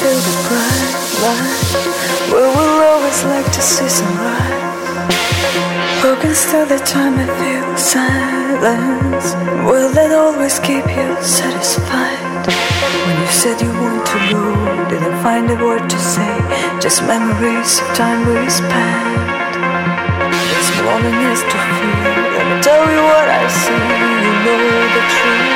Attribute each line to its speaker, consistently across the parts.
Speaker 1: till the bright light, where we'll always like to see sunrise. Broken still the time I feel silence. Will that always keep you satisfied? When you said you want to go, didn't find a word to say, just memories of time we spent. This loneliness to feel, let me tell you what I see, you know the truth.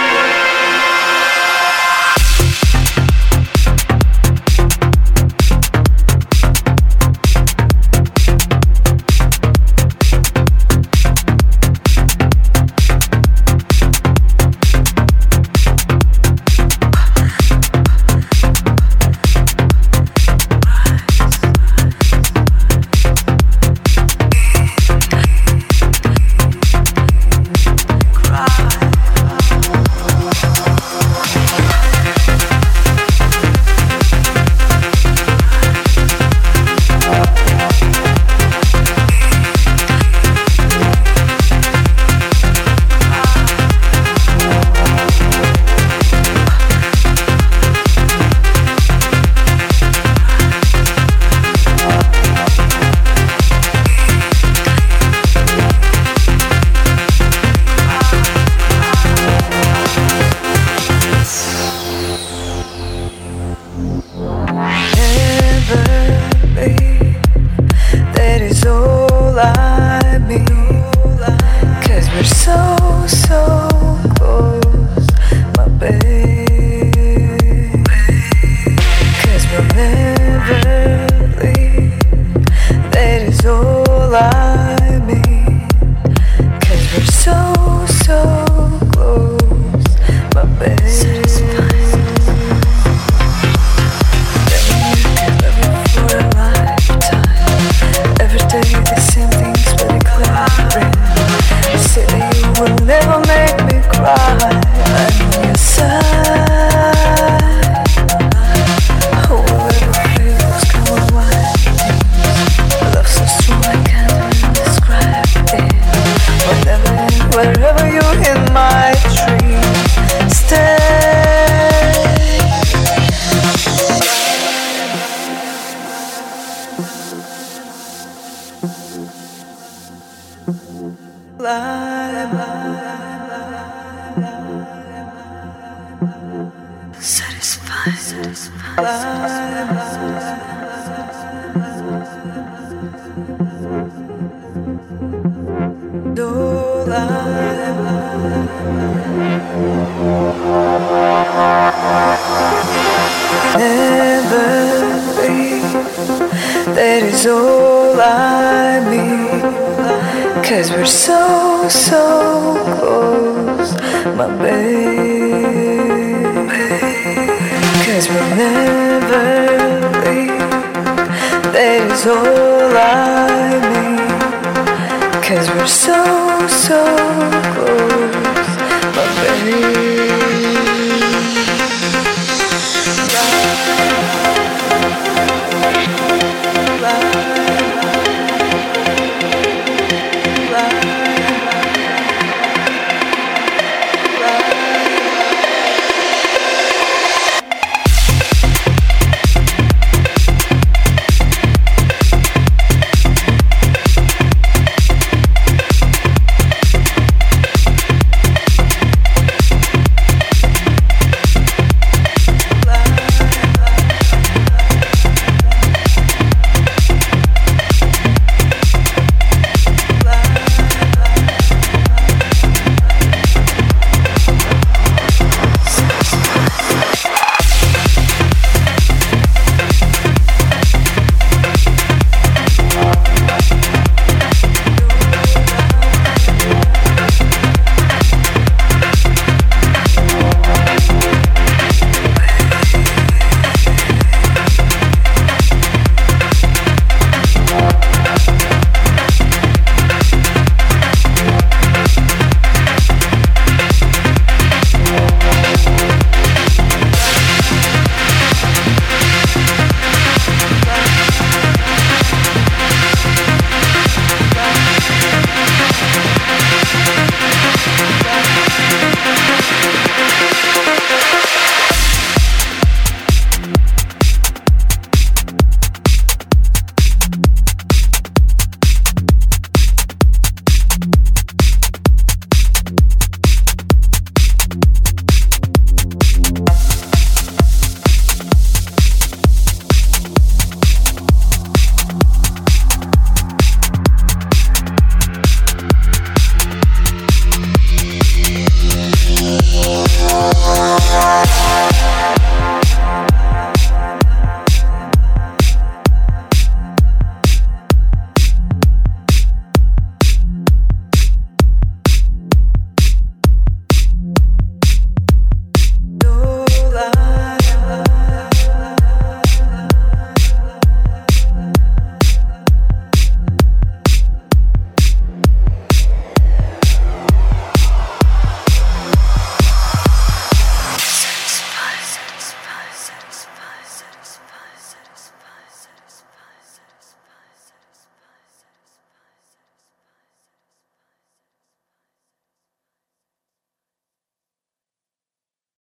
Speaker 1: Wherever you in my dreams, stay. Never leave, that is all I need. 'Cause we're so, so close, my baby. 'Cause we'll never leave, that is all I need. 'Cause we're so, so close.